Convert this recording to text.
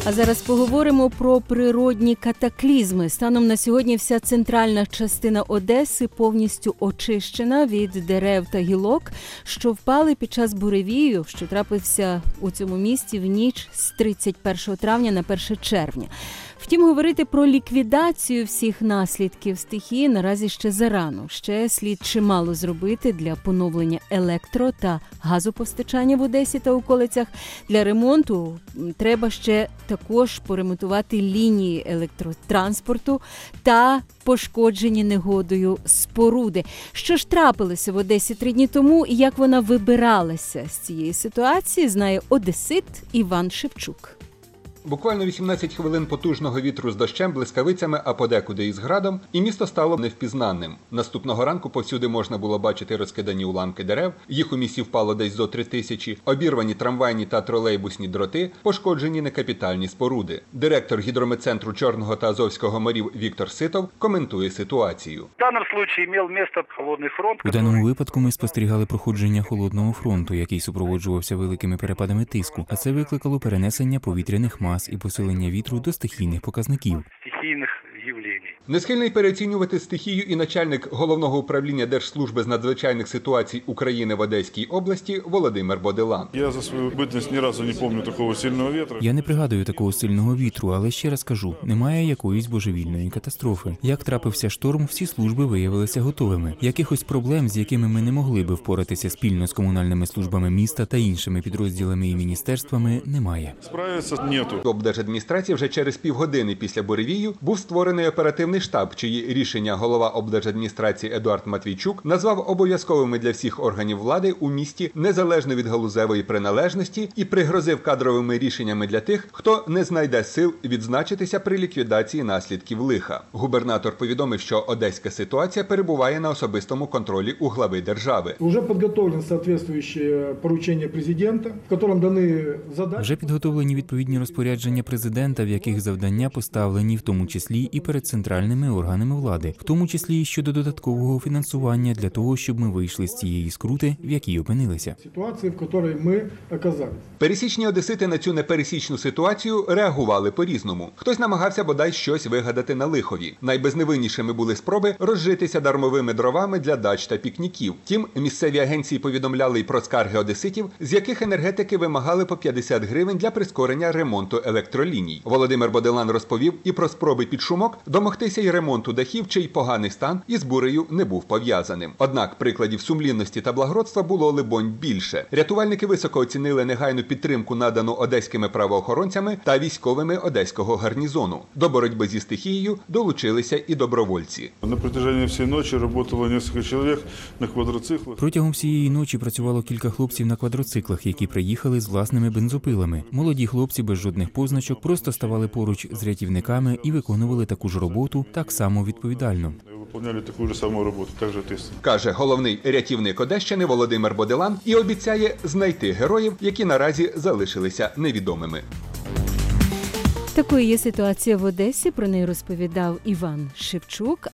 А зараз поговоримо про природні катаклізми. Станом на сьогодні вся центральна частина Одеси повністю очищена від дерев та гілок, що впали під час буревію, що трапився у цьому місті в ніч з 31 травня на 1 червня. Втім, говорити про ліквідацію всіх наслідків стихії наразі ще зарано. Ще слід чимало зробити для поновлення електро- та газопостачання в Одесі та околицях. Для ремонту треба ще також поремонтувати лінії електротранспорту та пошкоджені негодою споруди. Що ж трапилося в Одесі 3 дні тому і як вона вибиралася з цієї ситуації, знає одесит Іван Шевчук. Буквально 18 хвилин потужного вітру з дощем, блискавицями, а подекуди із градом, і місто стало невпізнанним. Наступного ранку повсюди можна було бачити розкидані уламки дерев, їх у місті впало десь до 3000, обірвані трамвайні та тролейбусні дроти, пошкоджені некапітальні споруди. Директор гідрометцентру Чорного та Азовського морів Віктор Ситов коментує ситуацію. У даному випадку ми спостерігали проходження холодного фронту, який супроводжувався великими перепадами тиску, а це викликало перенесення повітряних мас і посилення вітру до стихійних показників. Не схильний переоцінювати стихію і начальник Головного управління Держслужби з надзвичайних ситуацій України в Одеській області Володимир Бодилан. Я за свою бытность ні разу не пам'ятаю такого сильного вітру. Я не пригадую такого сильного вітру, але ще раз кажу, немає якоїсь божевільної катастрофи. Як трапився шторм, всі служби виявилися готовими. Якихось проблем, з якими ми не могли би впоратися спільно з комунальними службами міста та іншими підрозділами і міністерствами, немає. Справитися нету. Облдержадміністрації вже через півгодини після буревію був створений оперативний штаб, чиї рішення голова облдержадміністрації Едуард Матвійчук назвав обов'язковими для всіх органів влади у місті незалежно від галузевої приналежності і пригрозив кадровими рішеннями для тих, хто не знайде сил відзначитися при ліквідації наслідків лиха. Губернатор повідомив, що одеська ситуація перебуває на особистому контролі у глави держави. Уже підготовлено соответствующее поручення президента, в якому дані задачі. Вже підготовлені відповідні розпорядження президента, в яких завдання поставлені в тому числі і перед центральними органами влади, в тому числі і щодо додаткового фінансування для того, щоб ми вийшли з цієї скрути, в якій опинилися. Ситуація, в якій ми оказались. Пересічні одесити на цю непересічну ситуацію реагували по-різному. Хтось намагався бодай щось вигадати на лихові. Найбезневиннішими були спроби розжитися дармовими дровами для дач та пікніків. Втім, місцеві агенції повідомляли й про скарги одеситів, з яких енергетики вимагали по 50 гривень для прискорення ремонту електроліній. Володимир Бодилан розповів і про спроби під шумок домогтися й ремонту дахів, чий поганий стан із бурею не був пов'язаним. Однак прикладів сумлінності та благородства було, либонь, більше. Рятувальники високо оцінили негайну підтримку, надану одеськими правоохоронцями та військовими одеського гарнізону. До боротьби зі стихією долучилися і добровольці. На протяжении всієї ночі працювало кілька чоловік на квадроциклах. Протягом всієї ночі працювало кілька хлопців на квадроциклах, які приїхали з власними бензопилами. Молоді хлопці без жодних позначок просто ставали поруч з рятівниками і виконували таку ж роботу так само відповідально. Виконували таку ж саму роботу, так же тисно. Каже головний рятівник Одещини Володимир Бодилан і обіцяє знайти героїв, які наразі залишилися невідомими. Такою є ситуація в Одесі, про неї розповідав Іван Шевчук.